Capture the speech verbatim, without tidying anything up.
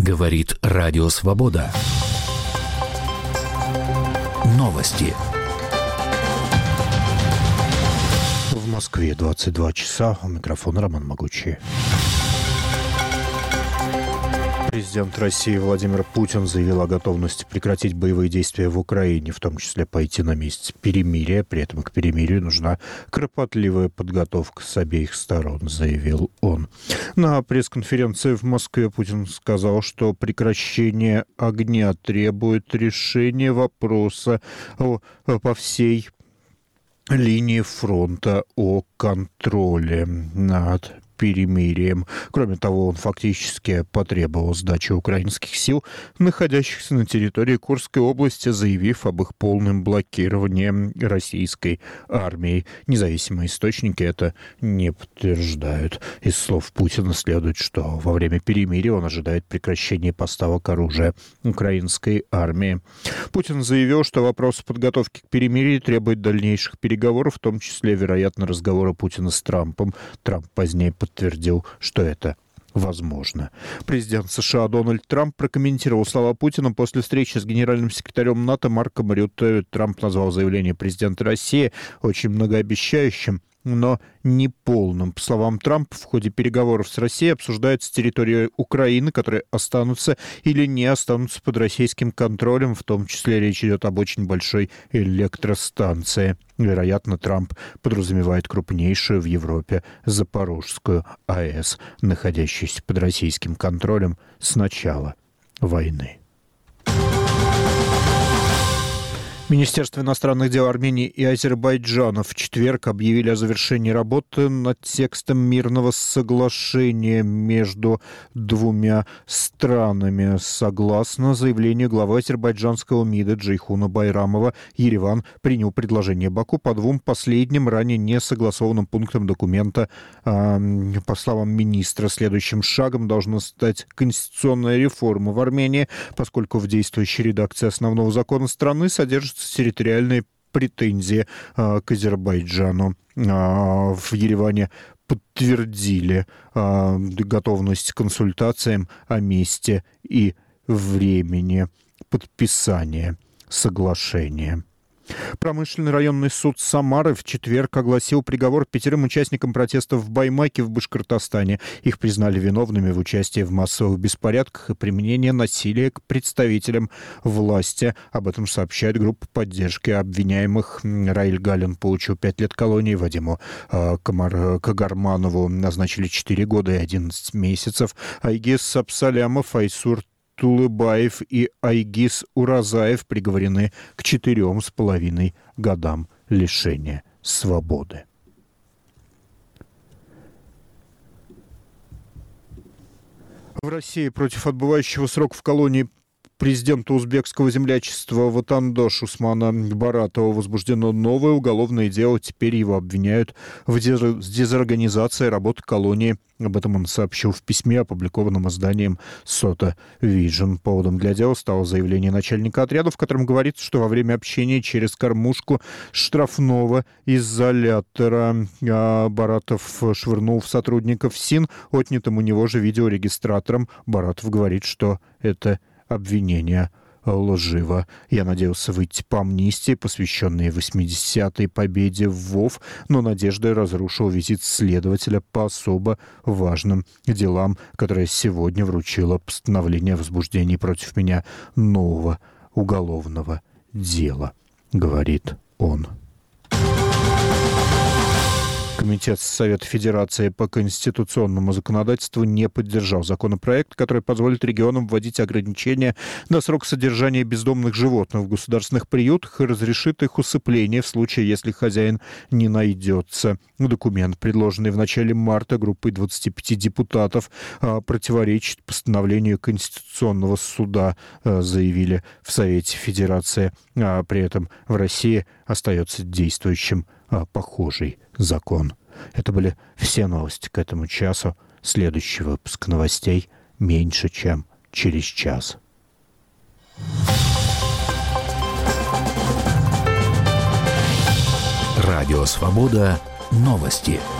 Говорит Радио Свобода. Новости. В Москве двадцать два часа. У микрофона Роман Могучий. Президент России Владимир Путин заявил о готовности прекратить боевые действия в Украине, в том числе пойти на месте перемирия. При этом к перемирию нужна кропотливая подготовка с обеих сторон, заявил он. На пресс-конференции в Москве Путин сказал, что прекращение огня требует решения вопроса о, по всей линии фронта о контроле над перемирием. Кроме того, он фактически потребовал сдачи украинских сил, находящихся на территории Курской области, заявив об их полном блокировании российской армией. Независимые источники это не подтверждают. Из слов Путина следует, что во время перемирия он ожидает прекращения поставок оружия украинской армии. Путин заявил, что вопрос подготовки к перемирию требует дальнейших переговоров, в том числе, вероятно, разговора Путина с Трампом. Трамп позднее подтвердил, что это возможно. Президент США Дональд Трамп прокомментировал слова Путина после встречи с генеральным секретарем НАТО Марком Рютте. Трамп назвал заявление президента России очень многообещающим, но неполным. По словам Трампа, в ходе переговоров с Россией обсуждается территория Украины, которые останутся или не останутся под российским контролем. В том числе речь идет об очень большой электростанции. Вероятно, Трамп подразумевает крупнейшую в Европе Запорожскую АЭС, находящуюся под российским контролем с начала войны. Министерство иностранных дел Армении и Азербайджана в четверг объявили о завершении работы над текстом мирного соглашения между двумя странами. Согласно заявлению главы азербайджанского МИДа Джейхуна Байрамова, Ереван принял предложение Баку по двум последним ранее не согласованным пунктам документа. По словам министра, следующим шагом должна стать конституционная реформа в Армении, поскольку в действующей редакции основного закона страны содержится территориальные претензии а, к Азербайджану. А, в Ереване подтвердили а, готовность к консультациям о месте и времени подписания соглашения. Промышленный районный суд Самары в четверг огласил приговор пятерым участникам протестов в Баймаке в Башкортостане. Их признали виновными в участии в массовых беспорядках и применении насилия к представителям власти. Об этом сообщает группа поддержки обвиняемых. Раиль Галин получил пять лет колонии, Вадиму Камар... Кагарманову назначили четыре года и одиннадцать месяцев. Айгиз Сапсалямов, Айсур Тулыбаев и Айгиз Уразаев приговорены к четырем с половиной годам лишения свободы. В России против отбывающего срок в колонии президента узбекского землячества Ватандош Усмана Баратова возбуждено новое уголовное дело. Теперь его обвиняют в дезорганизации работы колонии. Об этом он сообщил в письме, опубликованном изданием Сота Вижн. Поводом для дела стало заявление начальника отряда, в котором говорится, что во время общения через кормушку штрафного изолятора Баратов швырнул в сотрудников СИН, отнятым у него же видеорегистратором. Баратов говорит, что это обвинение лживо. Я надеялся выйти по амнистии, посвященной восьмидесятой победе в ВОВ, но надеждой разрушил визит следователя по особо важным делам, которое сегодня вручило постановление о возбуждении против меня нового уголовного дела, говорит он. Комитет Совета Федерации по конституционному законодательству не поддержал законопроект, который позволит регионам вводить ограничения на срок содержания бездомных животных в государственных приютах и разрешит их усыпление в случае, если хозяин не найдется. Документ, предложенный в начале марта группой двадцати пяти депутатов, противоречит постановлению Конституционного суда, заявили в Совете Федерации. А при этом в России остается действующим похожий закон. Это были все новости к этому часу. Следующий выпуск новостей меньше, чем через час. Радио Свобода. Новости.